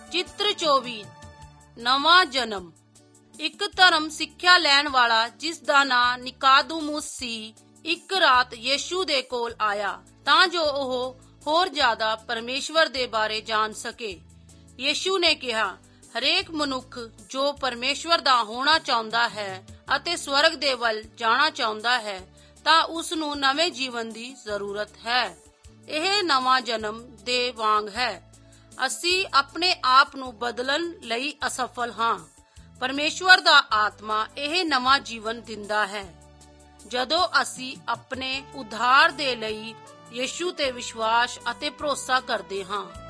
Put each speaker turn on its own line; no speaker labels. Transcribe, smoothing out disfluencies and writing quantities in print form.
ਚਿੱਤਰ 24 ਨਵਾਂ ਜਨਮ। ਇੱਕ ਧਰਮ ਸਿੱਖਿਆ ਲੈਣ ਵਾਲਾ ਜਿਸ ਦਾ ਨਾਂ ਨਿਕਾਦੁਮੁਸ ਸੀ, ਇੱਕ ਰਾਤ ਯੀਸ਼ੂ ਦੇ ਕੋਲ ਆਇਆ ਤਾਂ ਜੋ ਉਹ ਹੋਰ ਜ਼ਿਆਦਾ ਪਰਮੇਸ਼ਵਰ ਦੇ ਬਾਰੇ ਜਾਣ ਸਕੇ। ਯੀਸ਼ੂ ਨੇ ਕਿਹਾ, ਹਰੇਕ ਮਨੁੱਖ ਜੋ ਪਰਮੇਸ਼ਵਰ ਦਾ ਹੋਣਾ ਚਾਹੁੰਦਾ ਹੈ ਅਤੇ ਸਵਰਗ ਦੇ ਵੱਲ ਜਾਣਾ ਚਾਹੁੰਦਾ ਹੈ ਤਾਂ ਉਸ ਨੂੰ ਨਵੇਂ ਜੀਵਨ ਦੀ ਜ਼ਰੂਰਤ ਹੈ। ਇਹ ਨਵਾਂ ਜਨਮ ਦੇ ਵਾਂਗ ਹੈ। ਅਸੀਂ ਆਪਣੇ ਆਪ ਨੂੰ ਬਦਲਣ ਲਈ ਅਸਫਲ ਹਾਂ। ਪਰਮੇਸ਼ਵਰ ਦਾ ਆਤਮਾ ਇਹ ਨਵਾਂ ਜੀਵਨ ਦਿੰਦਾ ਹੈ ਜਦੋਂ ਅਸੀਂ ਆਪਣੇ ਉद्धार ਦੇ ਲਈ ਯੀਸ਼ੂ ਤੇ ਵਿਸ਼ਵਾਸ ਅਤੇ ਭਰੋਸਾ ਕਰਦੇ ਹਾਂ।